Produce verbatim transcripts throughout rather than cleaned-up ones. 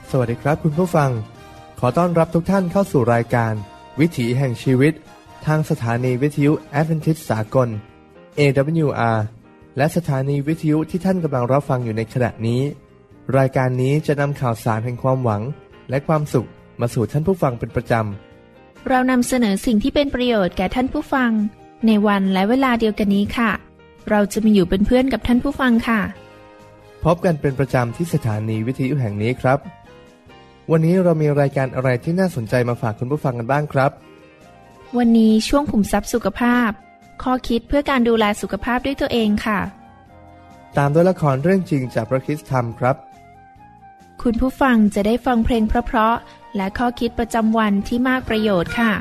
สวัสดีครับคุณผู้ฟังขอต้อนรับทุกท่านเข้าสู่รายการวิถีแห่งชีวิตทางสถานีวิทยุแอดเวนทิสต์สากล เอ ดับเบิลยู อาร์ และสถานีวิทยุที่ท่านกำลังรับฟังอยู่ในขณะนี้รายการนี้จะนำข่าวสารแห่งความหวังและความสุขมาสู่ท่านผู้ฟังเป็นประจำเรานำเสนอสิ่งที่เป็นประโยชน์แก่ท่านผู้ฟังในวันและเวลาเดียวกันนี้ค่ะเราจะมาอยู่เป็นเพื่อนกับท่านผู้ฟังค่ะพบกันเป็นประจำที่สถานีวิทยุแห่งนี้ครับวันนี้เรามีรายการอะไรที่น่าสนใจมาฝากคุณผู้ฟังกันบ้างครับวันนี้ช่วงขุมทรัพย์สุขภาพข้อคิดเพื่อการดูแลสุขภาพด้วยตัวเองค่ะตามด้วยละครเรื่องจริงจากพระคริสต์ธรรมครับคุณผู้ฟังจะได้ฟังเพลงเพราะๆและข้อคิดประจำวันที่มากประโยชน์ค่ะ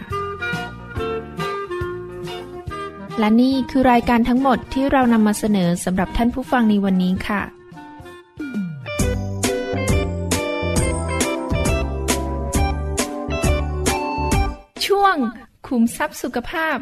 และนี่คือรายการทั้งหมดที่เรานำมาเสนอสำหรับท่านผู้ฟังในวันนี้ค่ะช่วงขุมทรัพย์สุขภาพ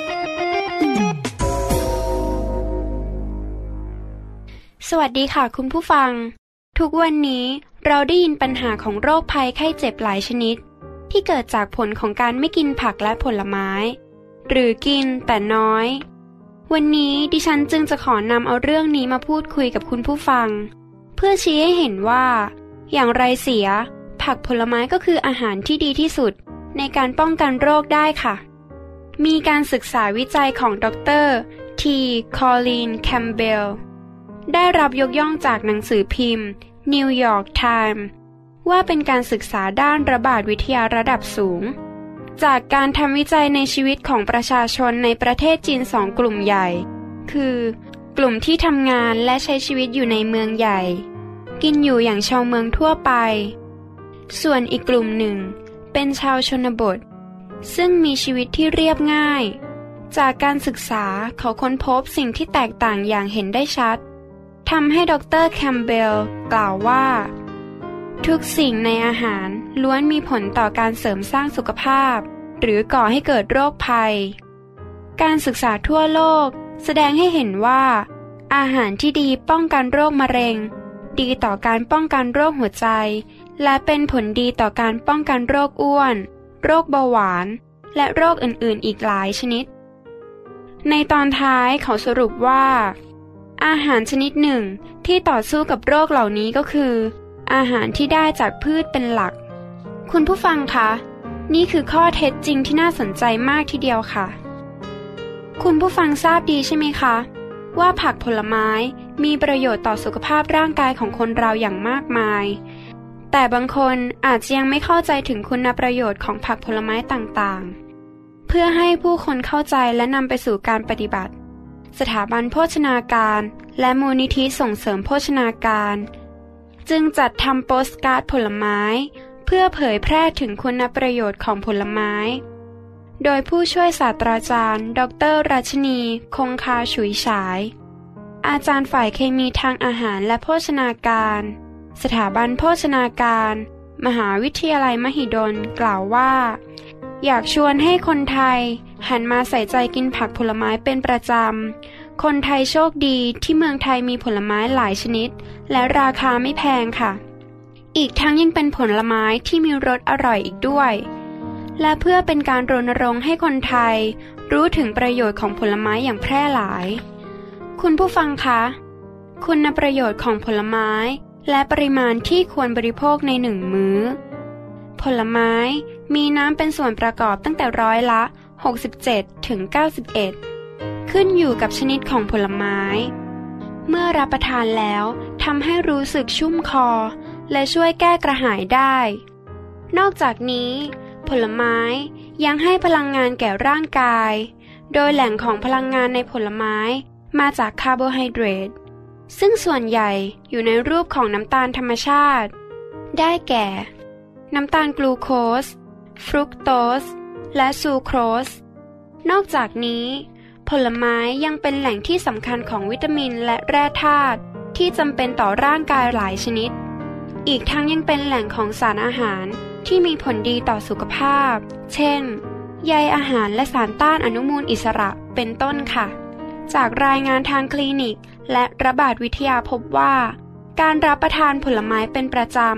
สวัสดีค่ะคุณผู้ฟังทุกวันนี้เราได้ยินปัญหาของโรคภัยไข้เจ็บหลายชนิดที่เกิดจากผลของการไม่กินผักและผลไม้หรือกินแต่น้อยวันนี้ดิฉันจึงจะขอนำเอาเรื่องนี้มาพูดคุยกับคุณผู้ฟังเพื่อชี้ให้เห็นว่าอย่างไรเสียผักผลไม้ก็คืออาหารที่ดีที่สุดในการป้องกันโรคได้ค่ะมีการศึกษาวิจัยของดรทีคอลีนแคมเบลได้รับยกย่องจากหนังสือพิมพ์ New York Times ว่าเป็นการศึกษาด้านระบาดวิทยาระดับสูงจากการทำวิจัยในชีวิตของประชาชนในประเทศจีนสองกลุ่มใหญ่คือกลุ่มที่ทำงานและใช้ชีวิตอยู่ในเมืองใหญ่กินอยู่อย่างชาวเมืองทั่วไปส่วนอีกกลุ่มหนึ่งเป็นชาวชนบทซึ่งมีชีวิตที่เรียบง่ายจากการศึกษาเขาค้นพบสิ่งที่แตกต่างอย่างเห็นได้ชัดทำให้ดรแคมเบลกล่าวว่าทุกสิ่งในอาหารล้วนมีผลต่อการเสริมสร้างสุขภาพหรือก่อให้เกิดโรคภัยการศึกษาทั่วโลกแสดงให้เห็นว่าอาหารที่ดีป้องกันโรคมะเร็งดีต่อการป้องกันโรคหัวใจและเป็นผลดีต่อการป้องกันโรคอ้วนโรคเบาหวานและโรคอื่นๆอีกหลายชนิดในตอนท้ายเขาสรุปว่าอาหารชนิดหนึ่งที่ต่อสู้กับโรคเหล่านี้ก็คืออาหารที่ได้จากพืชเป็นหลักคุณผู้ฟังคะนี่คือข้อเท็จจริงที่น่าสนใจมากทีเดียวค่ะคุณผู้ฟังทราบดีใช่ไหมคะว่าผักผลไม้มีประโยชน์ต่อสุขภาพร่างกายของคนเราอย่างมากมายแต่บางคนอาจจะยังไม่เข้าใจถึงคุณประโยชน์ของผักผลไม้ต่างๆเพื่อให้ผู้คนเข้าใจและนำไปสู่การปฏิบัติสถาบันโภชนาการและมูลนิธิส่งเสริมโภชนาการจึงจัดทำโปสการ์ดผลไม้เพื่อเผยแพร่ถึงคุณประโยชน์ของผลไม้โดยผู้ช่วยศาสตราจารย์ดร.รัชนีคงคาฉุยฉายอาจารย์ฝ่ายเคมีทางอาหารและโภชนาการสถาบันโภชนาการมหาวิทยาลัยมหิดลกล่าวว่าอยากชวนให้คนไทยหันมาใส่ใจกินผักผลไม้เป็นประจำคนไทยโชคดีที่เมืองไทยมีผลไม้หลายชนิดและราคาไม่แพงค่ะอีกทั้งยังเป็นผลไม้ที่มีรสอร่อยอีกด้วยและเพื่อเป็นการรณรงค์ให้คนไทยรู้ถึงประโยชน์ของผลไม้อย่างแพร่หลายคุณผู้ฟังคะคุณประโยชน์ของผลไม้และปริมาณที่ควรบริโภคในหนึ่งมื้อผลไม้มีน้ำเป็นส่วนประกอบตั้งแต่ร้อยละหกสิบเจ็ดถึงเก้าสิบเอ็ดขึ้นอยู่กับชนิดของผลไม้เมื่อรับประทานแล้วทำให้รู้สึกชุ่มคอและช่วยแก้กระหายได้นอกจากนี้ผลไม้ยังให้พลังงานแก่ร่างกายโดยแหล่งของพลังงานในผลไม้มาจากคาร์โบไฮเดรตซึ่งส่วนใหญ่อยู่ในรูปของน้ำตาลธรรมชาติได้แก่น้ำตาลกลูโคสฟรุกโตสและซูโครสนอกจากนี้ผลไม้ยังเป็นแหล่งที่สำคัญของวิตามินและแร่ธาตุที่จำเป็นต่อร่างกายหลายชนิดอีกทั้งยังเป็นแหล่งของสารอาหารที่มีผลดีต่อสุขภาพเช่นใยอาหารและสารต้านอนุมูลอิสระเป็นต้นค่ะจากรายงานทางคลินิกและระบาดวิทยาพบว่าการรับประทานผลไม้เป็นประจำ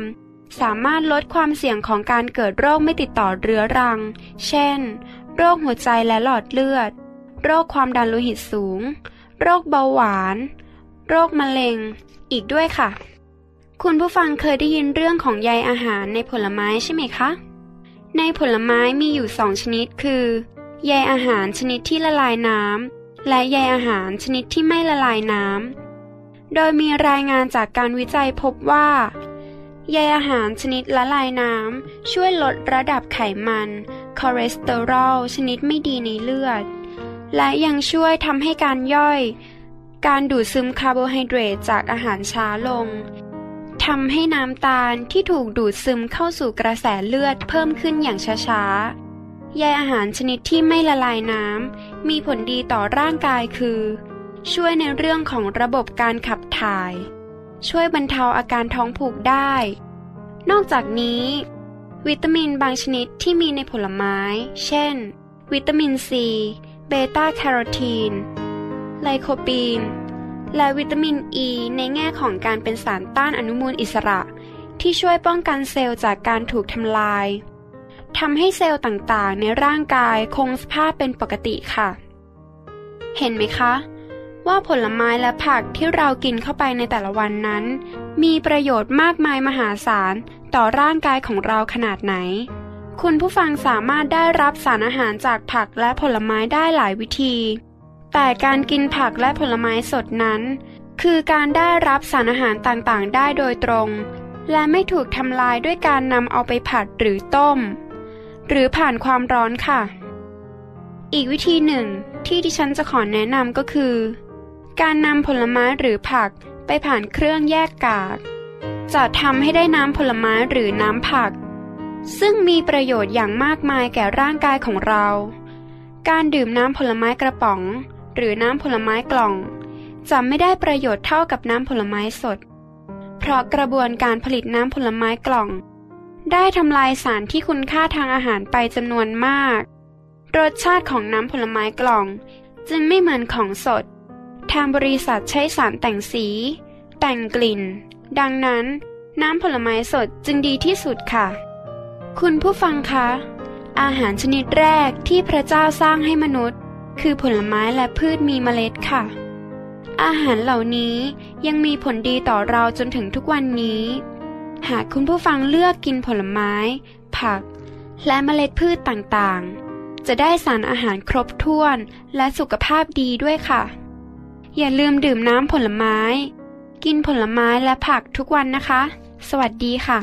สามารถลดความเสี่ยงของการเกิดโรคไม่ติดต่อเรื้อรังเช่นโรคหัวใจและหลอดเลือดโรคความดันโลหิตสูงโรคเบาหวานโรคมะเร็งอีกด้วยค่ะคุณผู้ฟังเคยได้ยินเรื่องของใยอาหารในผลไม้ใช่ไหมคะในผลไม้มีอยู่สองชนิดคือใยอาหารชนิดที่ละลายน้ำและใยอาหารชนิดที่ไม่ละลายน้ำโดยมีรายงานจากการวิจัยพบว่าใยอาหารชนิดละลายน้ำช่วยลดระดับไขมันคอเลสเตอรอลชนิดไม่ดีในเลือดและยังช่วยทำให้การย่อยการดูดซึมคาร์โบไฮเดรตจากอาหารช้าลงทำให้น้ำตาลที่ถูกดูดซึมเข้าสู่กระแสเลือดเพิ่มขึ้นอย่างช้าๆใยอาหารชนิดที่ไม่ละลายน้ำมีผลดีต่อร่างกายคือช่วยในเรื่องของระบบการขับถ่ายช่วยบรรเทาอาการท้องผูกได้นอกจากนี้วิตามินบางชนิดที่มีในผลไม้เช่นวิตามินซีเบต้าแคโรทีนไลโคปีนและวิตามินอ e ีในแง่ของการเป็นสารต้านอนุมูลอิสระที่ช่วยป้องกันเซลล์จากการถูกทำลายทำให้เซลล์ต่างๆในร่างกายคงสภาพเป็นปกติค่ะเห็นไหมคะว่าผลไม้และผักที่เรากินเข้าไปในแต่ละวันนั้นมีประโยชน์มากมายมหาศาลต่อร่างกายของเราขนาดไหนคุณผู้ฟังสามารถได้รับสารอาหารจากผักและผลไม้ได้หลายวิธีแต่การกินผักและผลไม้สดนั้นคือการได้รับสารอาหารต่างๆได้โดยตรงและไม่ถูกทำลายด้วยการนำเอาไปผัดหรือต้มหรือผ่านความร้อนค่ะอีกวิธีหนึ่งที่ดิฉันจะขอแนะนำก็คือการนำผลไม้หรือผักไปผ่านเครื่องแยกกากจะทำให้ได้น้ำผลไม้หรือน้ำผักซึ่งมีประโยชน์อย่างมากมายแก่ร่างกายของเราการดื่มน้ำผลไม้กระป๋องหรือน้ำผลไม้กล่องจะไม่ได้ประโยชน์เท่ากับน้ำผลไม้สดเพราะกระบวนการผลิตน้ำผลไม้กล่องได้ทำลายสารที่คุณค่าทางอาหารไปจำนวนมากรสชาติของน้ำผลไม้กล่องจึงไม่เหมือนของสดทางบริษัทใช้สารแต่งสีแต่งกลิ่นดังนั้นน้ำผลไม้สดจึงดีที่สุดค่ะคุณผู้ฟังคะอาหารชนิดแรกที่พระเจ้าสร้างให้มนุษย์คือผลไม้และพืชมีเมล็ดค่ะอาหารเหล่านี้ยังมีผลดีต่อเราจนถึงทุกวันนี้หากคุณผู้ฟังเลือกกินผลไม้ผักและเมล็ดพืชต่างๆจะได้สารอาหารครบถ้วนและสุขภาพดีด้วยค่ะอย่าลืมดื่มน้ำผลไม้กินผลไม้และผักทุกวันนะคะสวัสดีค่ะ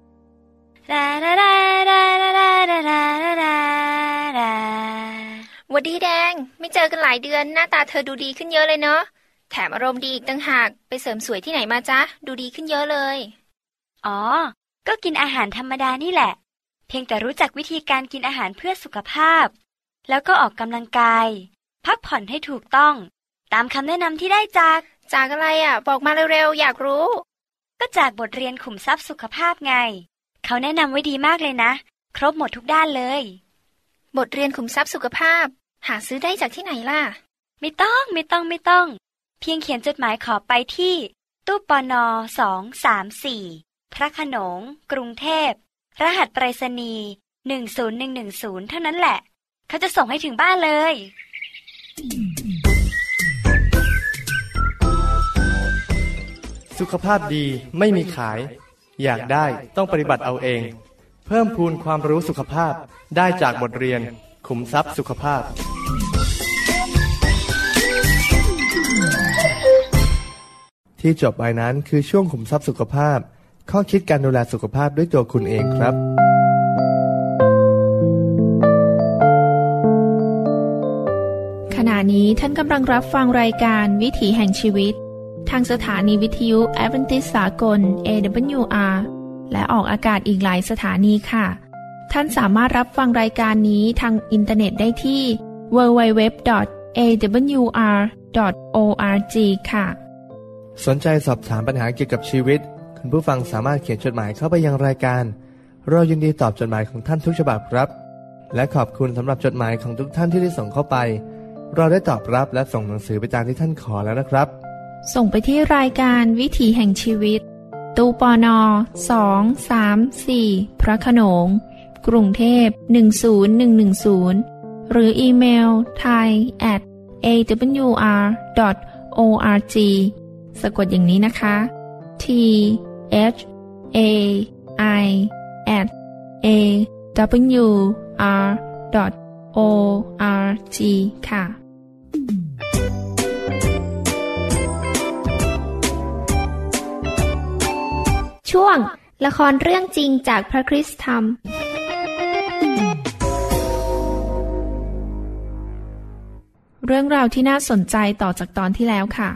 หวัดดีแดงไม่เจอกันหลายเดือนหน้าตาเธอดูดีขึ้นเยอะเลยเนาะแถมอารมณ์ดีอีกต่างหากไปเสริมสวยที่ไหนมาจ๊ะดูดีขึ้นเยอะเลยอ๋อก็กินอาหารธรรมดานี่แหละเพียงแต่รู้จักวิธีการกินอาหารเพื่อสุขภาพแล้วก็ออกกำลังกายพักผ่อนให้ถูกต้องตามคำแนะนำที่ได้จากจากอะไรอ่ะบอกมาเร็วๆอยากรู้ก็จากบทเรียนขุมทรัพย์สุขภาพไงเขาแนะนำไว้ดีมากเลยนะครบหมดทุกด้านเลยบทเรียนขุมทรัพย์สุขภาพหาซื้อได้จากที่ไหนล่ะไม่ต้องไม่ต้องไม่ต้องเพียงเขียนจดหมายขอไปที่ตู้ปนสองสามสี่พระโขนงกรุงเทพรหัสไปรษณีย์หนึ่งศูนย์หนึ่งหนึ่งศูนย์เท่านั้นแหละเขาจะส่งให้ถึงบ้านเลยสุขภาพดีไม่มีขายอยากได้ต้องปฏิบัติเอาเองเพิ่มพูนความรู้สุขภาพได้จากบทเรียนขุมทรัพย์สุขภาพที่จบไปนั้นคือช่วงขุมทรัพย์สุขภาพข้อคิดการดูแลสุขภาพด้วยตัวคุณเองครับขณะนี้ท่านกำลังรับฟังรายการวิถีแห่งชีวิตทางสถานีวิทยุแอดเวนทิสต์สากล เอ ดับเบิลยู อาร์ และออกอากาศอีกหลายสถานีค่ะท่านสามารถรับฟังรายการนี้ทางอินเทอร์เน็ตได้ที่ ดับเบิลยู ดับเบิลยู ดับเบิลยู ดอท เอ ดับเบิลยู อาร์ ดอท โอ อาร์ จี ค่ะสนใจสอบถามปัญหาเกี่ยวกับชีวิตคุณผู้ฟังสามารถเขียนจดหมายเข้าไปยังรายการเรายินดีตอบจดหมายของท่านทุกฉบับครับและขอบคุณสำหรับจดหมายของทุกท่านที่ได้ส่งเข้าไปเราได้ตอบรับและส่งหนังสือไปตามที่ท่านขอแล้วนะครับส่งไปที่รายการวิถีแห่งชีวิตตู้ปนสอง สาม สี่ พระโขนงกรุงเทพหนึ่งศูนย์หนึ่งหนึ่งศูนย์หรืออีเมล ไทย แอท เอ ดับเบิลยู อาร์ ดอท โอ อาร์ จี สะกดอย่างนี้นะคะ T H A I แอท เอ ดับเบิลยู อาร์ ดอท โอ อาร์ จี ค่ะช่วงละครเรื่องจริงจากพระคริสตธรรมเรื่องราวที่น่าสนใจต่อจากตอนที่แล้วค่ะ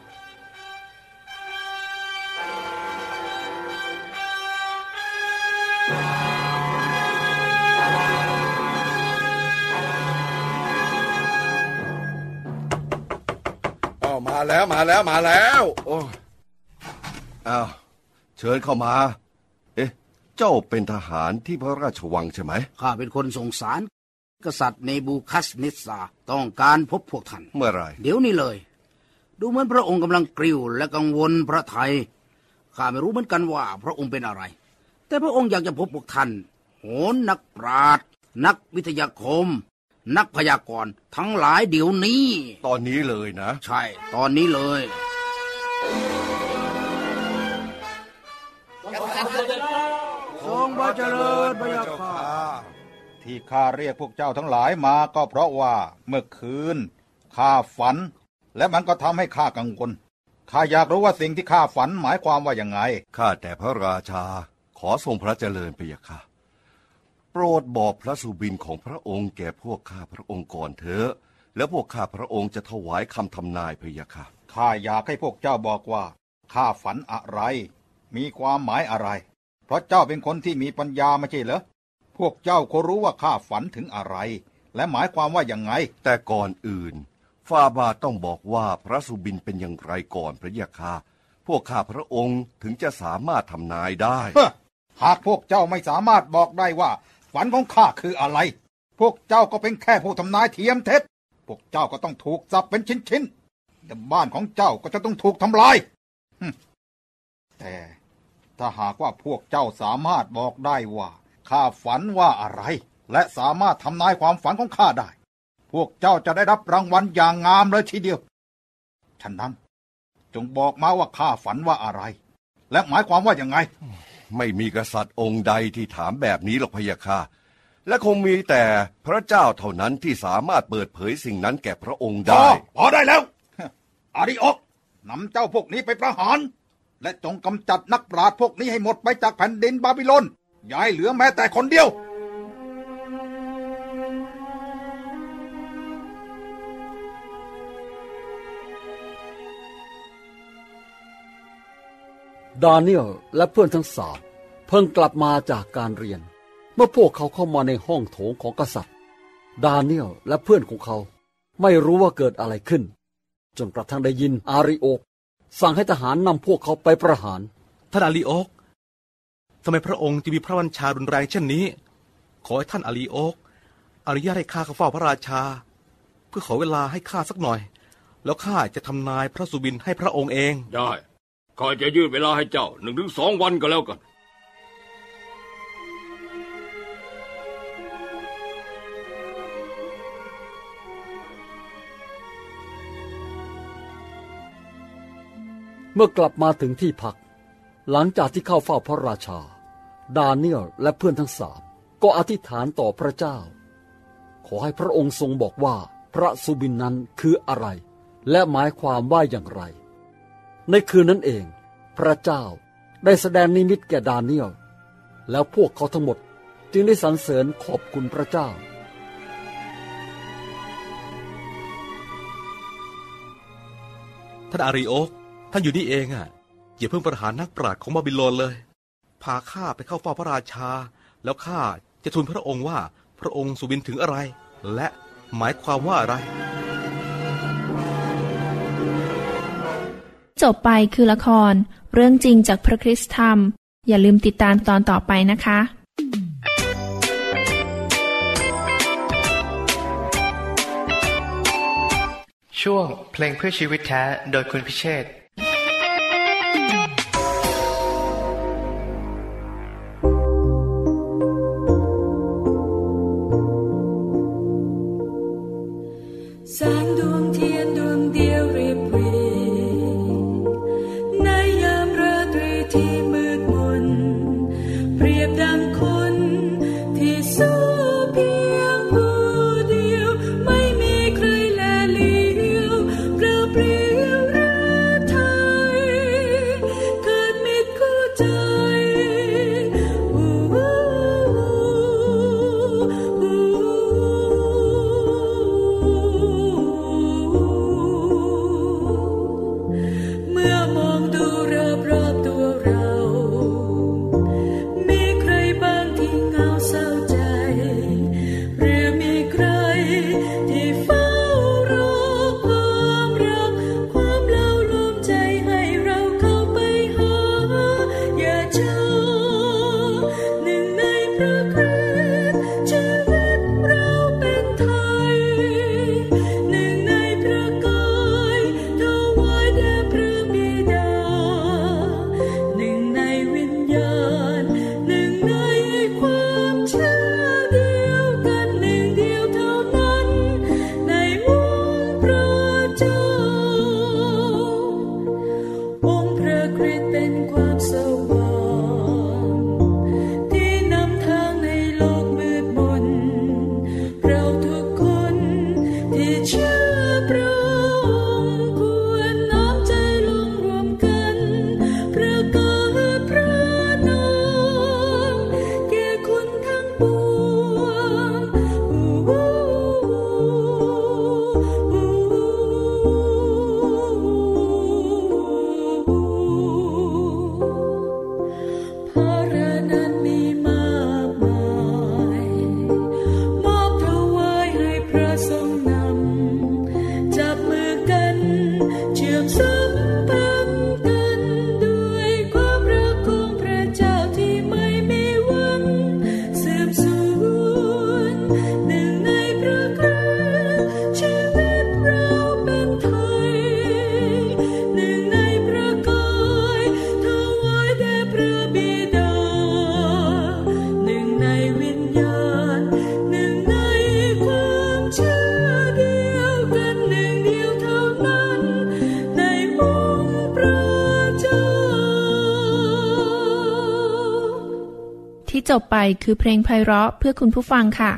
อ๋อมาแล้วมาแล้วมาแล้วโอ้อ้าวเชิญเข้ามาเอ๊ะเจ้าเป็นทหารที่พระราชวังใช่ไหมข้าเป็นคนส่งสารกษัตริย์เนบูคัสเนสซาร์ต้องการพบพวกท่านเมื่อไรเดี๋ยวนี้เลยดูเหมือนพระองค์กำลังกริ้วและกังวลพระทัยข้าไม่รู้เหมือนกันว่าพระองค์เป็นอะไรแต่พระองค์อยากจะพบพวกท่านโหรนักปราชญ์นักวิทยาคมนักพยากรณ์ทั้งหลายเดี๋ยวนี้ตอนนี้เลยนะใช่ตอนนี้เลยทรงพระเจริญพระยาค่ะที่ข้าเรียกพวกเจ้าทั้งหลายมาก็เพราะว่าเมื่อคืนข้าฝันและมันก็ทำให้ข้ากังวลข้าอยากรู้ว่าสิ่งที่ข้าฝันหมายความว่าอย่างไงข้าแต่พระราชาขอทรงพระเจริญพระยาค่ะโปรดบอกพระสุบินของพระองค์แก่พวกข้าพระองค์ก่อนเถอะแล้วพวกข้าพระองค์จะถวายคำทำนายพระยาค่ะข้าอยากให้พวกเจ้าบอกว่าข้าฝันอะไรมีความหมายอะไรเพราะเจ้าเป็นคนที่มีปัญญาไม่ใช่เหรอพวกเจ้าก็รู้ว่าข้าฝันถึงอะไรและหมายความว่าอย่างไงแต่ก่อนอื่นฝ่าบาทต้องบอกว่าพระสุบินเป็นอย่างไรก่อนพระยาค่ะพวกข้าพระองค์ถึงจะสามารถทำนายได้หากพวกเจ้าไม่สามารถบอกได้ว่าฝันของข้าคืออะไรพวกเจ้าก็เป็นแค่ผู้ทำนายเทียมเท็จพวกเจ้าก็ต้องถูกสับเป็นชิ้นๆแต่บ้านของเจ้าก็จะต้องถูกทำลายแต่ถ้าหากว่าพวกเจ้าสามารถบอกได้ว่าข้าฝันว่าอะไรและสามารถทำนายความฝันของข้าได้พวกเจ้าจะได้รับรางวัลอย่างงามเลยทีเดียวฉะนั้นจงบอกมาว่าข้าฝันว่าอะไรและหมายความว่าอย่างไงไม่มีกษัตริย์องค์ใดที่ถามแบบนี้หรอกพะยะค่ะและคงมีแต่พระเจ้าเท่านั้นที่สามารถเปิดเผยสิ่งนั้นแก่พระองค์ได้พอได้แล้วอาริโอกนำเจ้าพวกนี้ไปประหารและจงกำจัดนักปราชญ์พวกนี้ให้หมดไปจากแผ่นดินบาบิโลนอย่าให้เหลือแม้แต่คนเดียวดาเนียลและเพื่อนทั้งสามเพิ่งกลับมาจากการเรียนเมื่อพวกเขาเข้ามาในห้องโถงของกษัตริย์ดาเนียลและเพื่อนของเขาไม่รู้ว่าเกิดอะไรขึ้นจนกระทั่งได้ยินอาริโอกสั่งให้ทหารนำพวกเขาไปประหารท่านอาริโอกทำไมพระองค์จึงมีพระบัญชารุนแรงเช่นนี้ขอให้ท่านอาริโอกอนุญาตให้ข้าเข้าเฝ้าพระราชาเพื่อขอเวลาให้ข้าสักหน่อยแล้วข้าจะทำนายพระสุบินให้พระองค์เองได้ข้าจะยืดเวลาให้เจ้าหนึ่งถึงสองวันก็แล้วกันเมื่อกลับมาถึงที่พักหลังจากที่เข้าเฝ้าพระราชาดาเนียลและเพื่อนทั้งสามก็อธิษฐานต่อพระเจ้าขอให้พระองค์ทรงบอกว่าพระสุบินนั้นคืออะไรและหมายความว่าอย่างไรในคืนนั้นเองพระเจ้าได้แสดงนิมิตแก่ดาเนียลแล้วพวกเขาทั้งหมดจึงได้สรรเสริญขอบคุณพระเจ้าท่านอาริโอกท่านอยู่นี่เองอ่ะอย่าเพิ่งประหารนักปราชญ์ของบาบิโลนเลยพาข้าไปเข้าเฝ้าพระราชาแล้วข้าจะทูลพระองค์ว่าพระองค์สุบินถึงอะไรและหมายความว่าอะไรจบไปคือละครเรื่องจริงจากพระคริสตธรรมอย่าลืมติดตามตอนต่อไปนะคะช่วงเพลงเพื่อชีวิตแท้โดยคุณพิเชษฐ์กฤตเป็นความสว่างที่นำทางในโลกมืดมนเราทุกคนที่เชื่อพระองค์ควรน้อมใจลงรวมกันประกาศพระนามแก่คนทั้งปวงภาระนั้นมีมากมายมอบถวายให้พระทรงนำจับมือกันเชื่อมสัมพันธ์กันด้วยความรักของพระเจ้าที่ไม่มีวันเสื่อมสูญหนึ่งในพระคริสต์ชีวิตเราเป็นไทยหนึ่งในพระกายถวายแด่พระบิดาหนึ่งในวิญญาณหนึ่งในความเชื่อเดียวกันหนึ่งเดียวเท่านั้นในองค์พระเจ้าที่จบไปคือเพลงไพเราะเพื่อคุณผู้ฟังค่ะ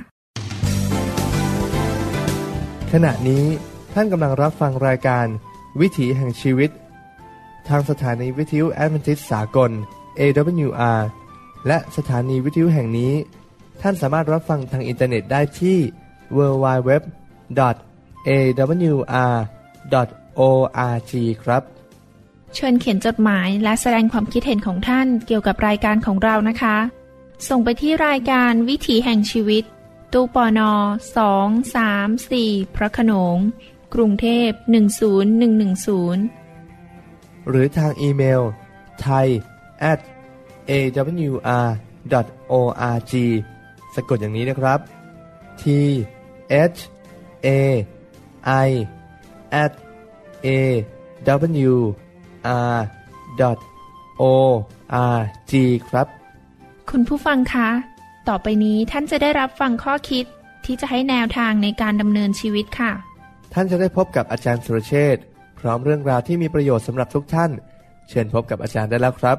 ขณะนี้ท่านกำลังรับฟังรายการวิถีแห่งชีวิตทางสถานีวิทยุแอดเวนทิสต์สากล เอ ดับเบิลยู อาร์ และสถานีวิทยุแห่งนี้ท่านสามารถรับฟังทางอินเทอร์เน็ตได้ที่ ดับเบิลยู ดับเบิลยู ดับเบิลยู ดอท เอ ดับเบิลยู อาร์ ดอท โอ อาร์ จี ครับเชิญเขียนจดหมายและแสดงความคิดเห็นของท่านเกี่ยวกับรายการของเรานะคะ ส่งไปที่รายการวิถีแห่งชีวิตตู้ปนสอง สาม สี่ พระโขนงกรุงเทพหนึ่งศูนย์หนึ่งหนึ่งศูนย์หรือทางอีเมล ไทย แอท เอ ดับเบิลยู อาร์ ดอท โอ อาร์ จี สะกดอย่างนี้นะครับ ที เอช เอ ไอ แอท เอ ดับเบิลยู อาร์ ดอท โอ อาร์ จี ครับคุณผู้ฟังคะต่อไปนี้ท่านจะได้รับฟังข้อคิดที่จะให้แนวทางในการดำเนินชีวิตค่ะท่านจะได้พบกับอาจารย์สุรเชษฐ์พร้อมเรื่องราวที่มีประโยชน์สำหรับทุกท่านเชิญพบกับอาจารย์ได้แล้วครับ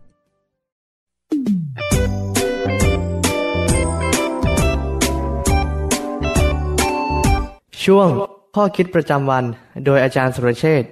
ช่วงข้อคิดประจำวันโดยอาจารย์สุรเชษฐ์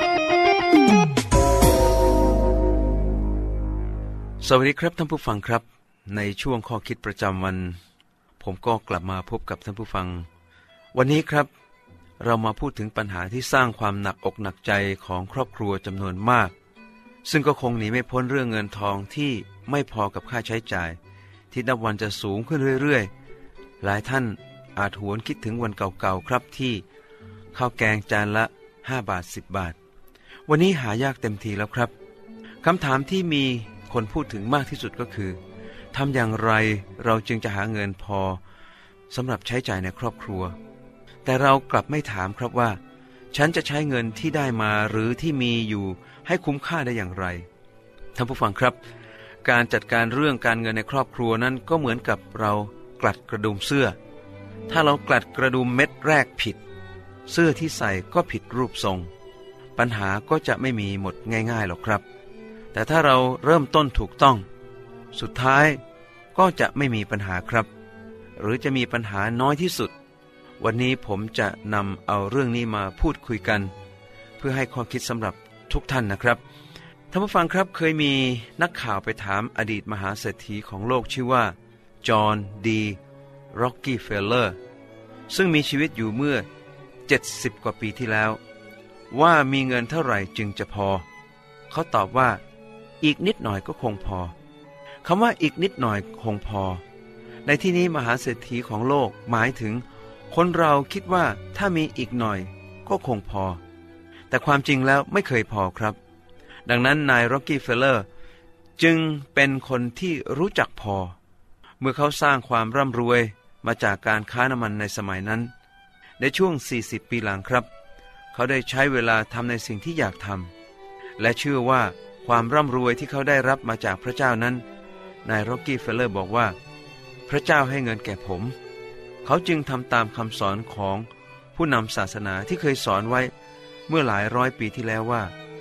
สวัสดีครับท่านผู้ฟังครับในช่วงข้อคิดประจำวันผมก็กลับมาพบกับท่านผู้ฟังวันนี้ครับเรามาพูดถึงปัญหาที่สร้างความหนักอกหนักใจของครอบครัวจำนวนมากซึ่งก็คงหนีไม่พ้นเรื่องเงินทองที่ไม่พอกับค่าใช้จ่ายที่นับวันจะสูงขึ้นเรื่อยๆหลายท่านอาจหวนคิดถึงวันเก่าๆครับที่ข้าวแกงจานละห้าบาทสิบบาทวันนี้หายากเต็มทีแล้วครับคำถามที่มีคนพูดถึงมากที่สุดก็คือทำอย่างไรเราจึงจะหาเงินพอสำหรับใช้จ่ายในครอบครัวแต่เรากลับไม่ถามครับว่าฉันจะใช้เงินที่ได้มาหรือที่มีอยู่ให้คุ้มค่าได้อย่างไรท่านผู้ฟังครับการจัดการเรื่องการเงินในครอบครัวนั้นก็เหมือนกับเรากลัดกระดุมเสื้อถ้าเรากลัดกระดุมเม็ดแรกผิดเสื้อที่ใส่ก็ผิดรูปทรงปัญหาก็จะไม่มีหมดง่ายๆหรอกครับแต่ถ้าเราเริ่มต้นถูกต้องสุดท้ายก็จะไม่มีปัญหาครับหรือจะมีปัญหาน้อยที่สุดวันนี้ผมจะนำเอาเรื่องนี้มาพูดคุยกันเพื่อให้ข้อคิดสำหรับทุกท่านนะครับท่านผู้ฟังครับเคยมีนักข่าวไปถามอดีตมหาเศรษฐีของโลกชื่อว่าจอห์นดีร็อกกี้เฟลเลอร์ซึ่งมีชีวิตอยู่เมื่อเจ็ดสิบกว่าปีที่แล้วว่ามีเงินเท่าไหร่จึงจะพอเขาตอบว่าอีกนิดหน่อยก็คงพอคำว่าอีกนิดหน่อยคงพอในที่นี้มหาเศรษฐีของโลกหมายถึงคนเราคิดว่าถ้ามีอีกหน่อยก็คงพอแต่ความจริงแล้วไม่เคยพอครับดังนั้นนายร็อกกี้เฟลเลอร์จึงเป็นคนที่รู้จักพอเมื่อเขาสร้างความร่ำรวยมาจากการค้าน้ำมันในสมัยนั้นในช่วงสี่สิบปีหลังครับเขาได้ใช้เวลาทำในสิ่งที่อยากทำและเชื่อว่าความร่ำรวยที่เขาได้รับมาจากพระเจ้านั้นนายร็อกกี้เฟลเลอร์บอกว่าพระเจ้าให้เงินแก่ผมเขาจึงทำตามคำสอนของผู้นำศาสนาที่เคยสอนไว้เมื่อหลายร้อยปีที่แล้วว่า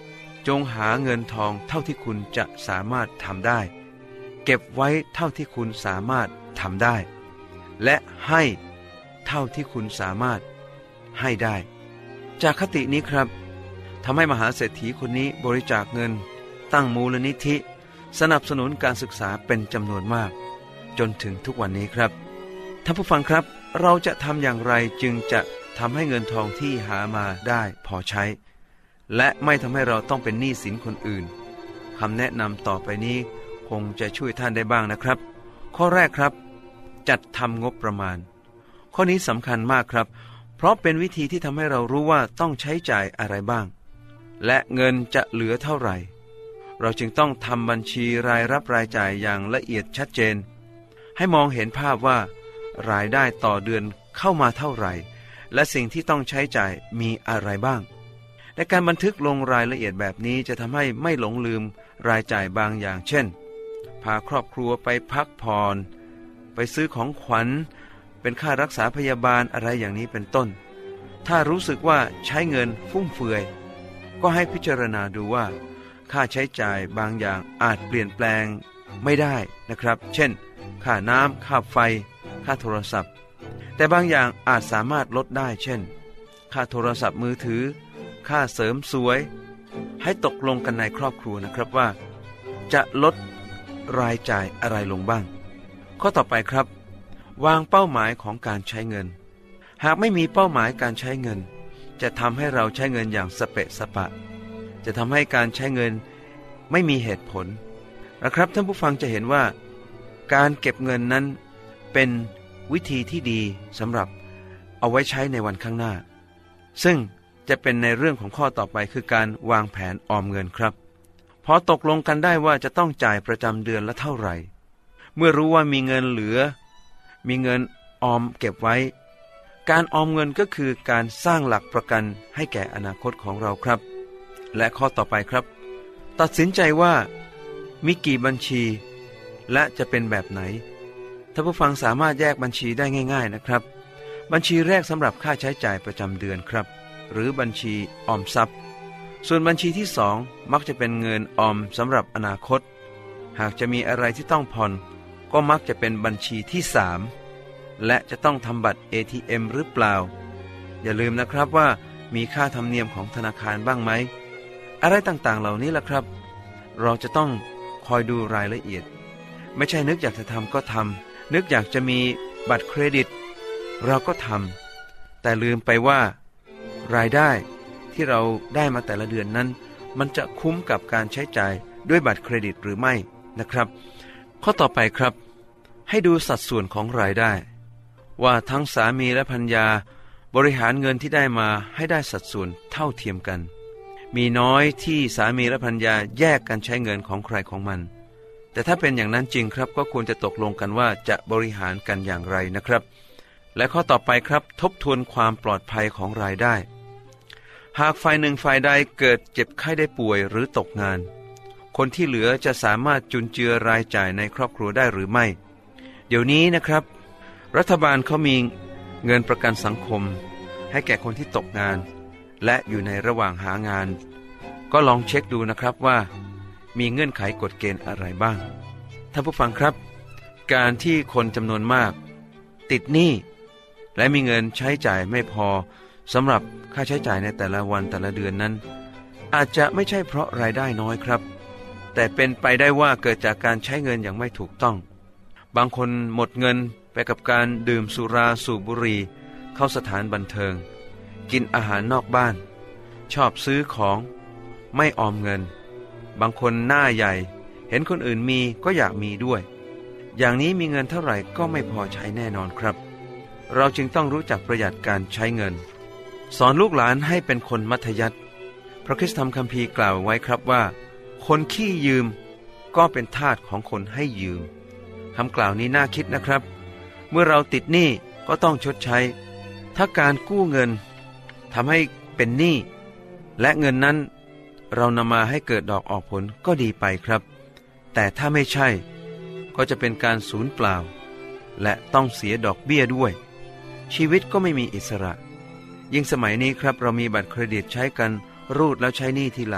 จงหาเงินทองเท่าที่คุณจะสามารถทำได้เก็บไว้เท่าที่คุณสามารถทำได้และให้เท่าที่คุณสามารถให้ได้จากคตินี้ครับทำให้มหาเศรษฐีคนนี้บริจาคเงินตั้งมูลนิธิสนับสนุนการศึกษาเป็นจำนวนมากจนถึงทุกวันนี้ครับท่านผู้ฟังครับเราจะทำอย่างไรจึงจะทำให้เงินทองที่หามาได้พอใช้และไม่ทำให้เราต้องเป็นหนี้สินคนอื่นคำแนะนำต่อไปนี้คงจะช่วยท่านได้บ้างนะครับข้อแรกครับจัดทำงบประมาณข้อนี้สำคัญมากครับเพราะเป็นวิธีที่ทำให้เรารู้ว่าต้องใช้จ่ายอะไรบ้างและเงินจะเหลือเท่าไหร่เราจึงต้องทำบัญชีรายรับรายจ่ายอย่างละเอียดชัดเจนให้มองเห็นภาพว่ารายได้ต่อเดือนเข้ามาเท่าไหร่และสิ่งที่ต้องใช้จ่ายมีอะไรบ้างและการบันทึกลงรายละเอียดแบบนี้จะทำให้ไม่หลงลืมรายจ่ายบางอย่างเช่นพาครอบครัวไปพักผ่อนไปซื้อของขวัญเป็นค่ารักษาพยาบาลอะไรอย่างนี้เป็นต้นถ้ารู้สึกว่าใช้เงินฟุ่มเฟือยก็ให้พิจารณาดูว่าค่าใช้จ่ายบางอย่างอาจเปลี่ยนแปลงไม่ได้นะครับเช่นค่าน้ำค่าไฟค่าโทรศัพท์แต่บางอย่างอาจสามารถลดได้เช่นค่าโทรศัพท์มือถือค่าเสริมสวยให้ตกลงกันในครอบครัวนะครับว่าจะลดรายจ่ายอะไรลงบ้างข้อต่อไปครับวางเป้าหมายของการใช้เงินหากไม่มีเป้าหมายการใช้เงินจะทำให้เราใช้เงินอย่างสเปะสปะจะทำให้การใช้เงินไม่มีเหตุผลนะครับท่านผู้ฟังจะเห็นว่าการเก็บเงินนั้นเป็นวิธีที่ดีสำหรับเอาไว้ใช้ในวันข้างหน้าซึ่งจะเป็นในเรื่องของข้อต่อไปคือการวางแผนออมเงินครับพอตกลงกันได้ว่าจะต้องจ่ายประจำเดือนละเท่าไหร่เมื่อรู้ว่ามีเงินเหลือมีเงินออมเก็บไว้การออมเงินก็คือการสร้างหลักประกันให้แก่อนาคตของเราครับและข้อต่อไปครับตัดสินใจว่ามีกี่บัญชีและจะเป็นแบบไหนท่านผู้ฟังสามารถแยกบัญชีได้ง่ายๆนะครับบัญชีแรกสำหรับค่าใช้จ่ายประจำเดือนครับหรือบัญชีออมทรัพย์ส่วนบัญชีที่สองมักจะเป็นเงินออมสำหรับอนาคตหากจะมีอะไรที่ต้องผ่อนก็มักจะเป็นบัญชีที่สามและจะต้องทำบัตร เอ ที เอ็ม หรือเปล่าอย่าลืมนะครับว่ามีค่าธรรมเนียมของธนาคารบ้างไหมอะไรต่างๆเหล่านี้ล่ะครับเราจะต้องคอยดูรายละเอียดไม่ใช่นึกอยากจะทำก็ทำนึกอยากจะมีบัตรเครดิตเราก็ทำแต่ลืมไปว่ารายได้ที่เราได้มาแต่ละเดือนนั้นมันจะคุ้มกับการใช้จ่ายด้วยบัตรเครดิตหรือไม่นะครับข้อต่อไปครับให้ดูสัดส่วนของรายได้ว่าทั้งสามีและภรรยาบริหารเงินที่ได้มาให้ได้สัดส่วนเท่าเทียมกันมีน้อยที่สามีและภรรยาแยกกันใช้เงินของใครของมันแต่ถ้าเป็นอย่างนั้นจริงครับก็ควรจะตกลงกันว่าจะบริหารกันอย่างไรนะครับและข้อต่อไปครับทบทวนความปลอดภัยของรายได้หากฝ่ายหนึ่งฝ่ายใดเกิดเจ็บไข้ได้ป่วยหรือตกงานคนที่เหลือจะสามารถจุนเจือรายจ่ายในครอบครัวได้หรือไม่เดี๋ยวนี้นะครับรัฐบาลเขามีเงินประกันสังคมให้แก่คนที่ตกงานและอยู่ในระหว่างหางานก็ลองเช็คดูนะครับว่ามีเงื่อนไขกฎเกณฑ์อะไรบ้างท่านผู้ฟังครับการที่คนจำนวนมากติดหนี้และมีเงินใช้จ่ายไม่พอสำหรับค่าใช้จ่ายในแต่ละวันแต่ละเดือนนั้นอาจจะไม่ใช่เพราะรายได้น้อยครับแต่เป็นไปได้ว่าเกิดจากการใช้เงินอย่างไม่ถูกต้องบางคนหมดเงินไปกับการดื่มสุราสูบบุหรี่เข้าสถานบันเทิงกินอาหารนอกบ้านชอบซื้อของไม่ออมเงินบางคนหน้าใหญ่เห็นคนอื่นมีก็อยากมีด้วยอย่างนี้มีเงินเท่าไหร่ก็ไม่พอใช้แน่นอนครับเราจึงต้องรู้จักประหยัดการใช้เงินสอนลูกหลานให้เป็นคนมัธยัสถ์พระคริสตธรรมคัมภีร์กล่าวไว้ครับว่าคนขี้ยืมก็เป็นทาสของคนให้ยืมคำกล่าวนี้น่าคิดนะครับเมื่อเราติดหนี้ก็ต้องชดใช้ถ้าการกู้เงินทำให้เป็นหนี้และเงินนั้นเรานำมาให้เกิดดอกออกผลก็ดีไปครับแต่ถ้าไม่ใช่ก็จะเป็นการสูญเปล่าและต้องเสียดอกเบี้ยด้วยชีวิตก็ไม่มีอิสระยิ่งสมัยนี้ครับเรามีบัตรเครดิตใช้กันรูดแล้วใช้หนี้ทีหลัง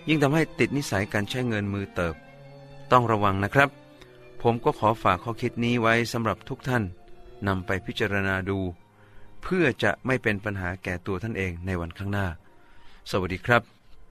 ยิ่งทำให้ติดนิสัยการใช้เงินมือเติบต้องระวังนะครับผมก็ขอฝากข้อคิดนี้ไว้สำหรับทุกท่านนำไปพิจารณาดูเพื่อจะไม่เป็นปัญหาแก่ตัวท่านเองในวันข้างหน้าสวัสดีครับ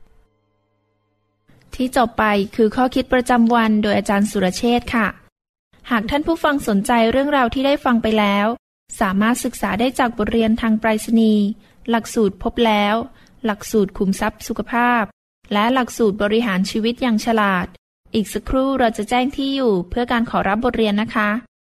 ที่จบไปคือข้อคิดประจำวันโดยอาจารย์สุรเชษฐ์ค่ะหากท่านผู้ฟังสนใจเรื่องราวที่ได้ฟังไปแล้วสามารถศึกษาได้จากบทเรียนทางไปรษณีย์หลักสูตรพบแล้วหลักสูตรขุมทรัพย์สุขภาพและหลักสูตรบริหารชีวิตอย่างฉลาดอีกสักครู่เราจะแจ้งที่อยู่เพื่อการขอรับบทเรียนนะคะ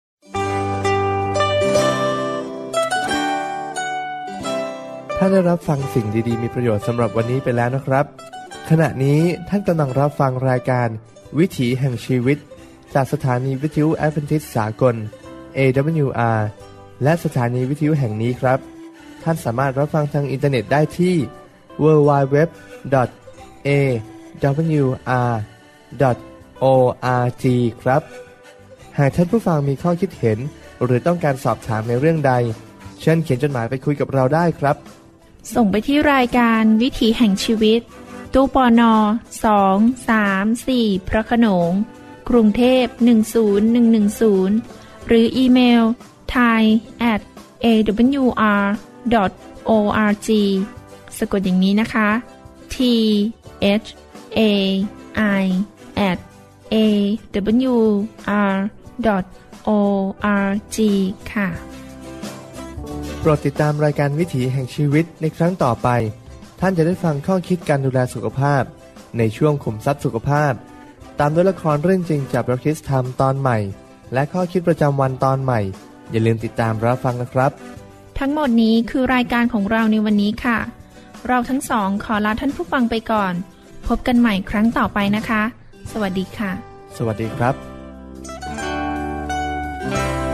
ถ้าได้รับฟังสิ่งดีๆมีประโยชน์สำหรับวันนี้ไปแล้วนะครับขณะนี้ท่านกำลังรับฟังรายการวิถีแห่งชีวิตจากสถานีวิทยุแอดเวนทิสต์สากล เอ ดับเบิลยู อาร์ และสถานีวิทยุแห่งนี้ครับท่านสามารถรับฟังทางอินเทอร์เน็ตได้ที่ ดับเบิลยู ดับเบิลยู ดับเบิลยู ดอท เอ ดับเบิลยู อาร์ ดอท โอ อาร์ จี ครับหากท่านผู้ฟังมีข้อคิดเห็นหรือต้องการสอบถามในเรื่องใดเชิญเขียนจดหมายไปคุยกับเราได้ครับส่งไปที่รายการวิถีแห่งชีวิตตู้ปนสอง สาม สี่ พระโขนงกรุงเทพหนึ่งศูนย์หนึ่งหนึ่งศูนย์หรืออีเมล ไทย แอท เอ ดับเบิลยู อาร์ ดอท โอ อาร์ จี สะกดอย่างนี้นะคะ T H A I แอท เอ ดับเบิลยู อาร์ ดอท โอ อาร์ จี ค่ะโปรดติดตามรายการวิถีแห่งชีวิตในครั้งต่อไปท่านจะได้ฟังข้อคิดการดูแลสุขภาพในช่วงขุมทรัพย์สุขภาพตามด้วยละครเรื่องจริงจากพระคริสต์ธรรมตอนใหม่และข้อคิดประจำวันตอนใหม่อย่าลืมติดตามรับฟังนะครับทั้งหมดนี้คือรายการของเราในวันนี้ค่ะเราทั้งสองขอลาท่านผู้ฟังไปก่อนพบกันใหม่ครั้งต่อไปนะคะสวัสดีค่ะสวัสดีครับ